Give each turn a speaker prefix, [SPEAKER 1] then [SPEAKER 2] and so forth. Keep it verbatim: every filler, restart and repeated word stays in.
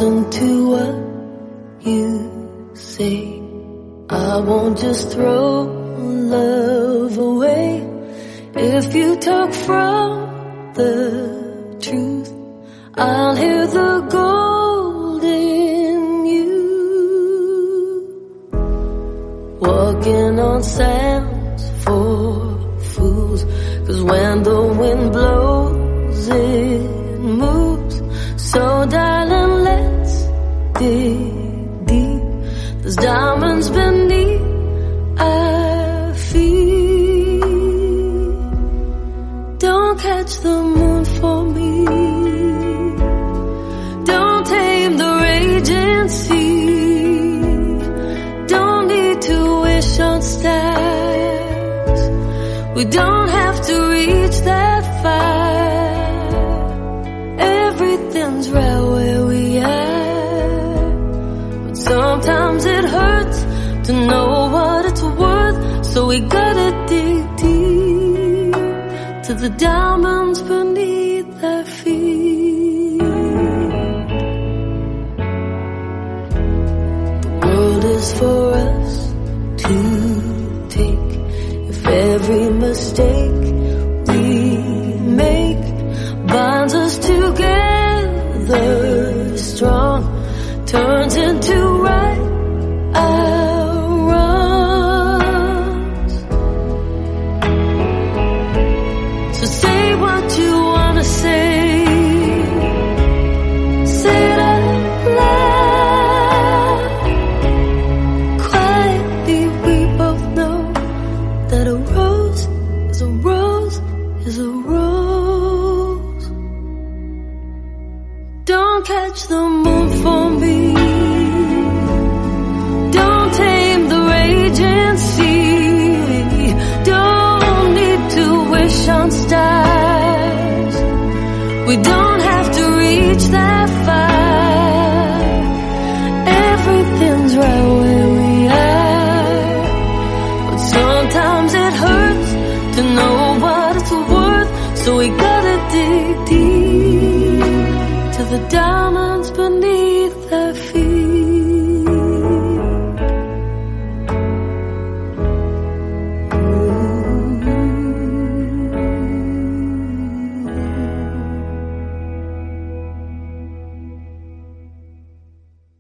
[SPEAKER 1] listen to what you say. I won't just throw love away. If you talk from the truth, I'll hear the gold in you. Walking on sands for fools, 'cause when the wind blows it moves. So darling, let's dig deep. There's diamonds beneath our feet. Don't catch the moon for me. Don't tame the raging sea. Don't need to wish on stars. We don't have to reach that far. Everything's right where we are. But sometimes it hurts to know what it's worth. So we gotta dig deep to the diamonds beneath our feet. The world is for us to take. If every mistake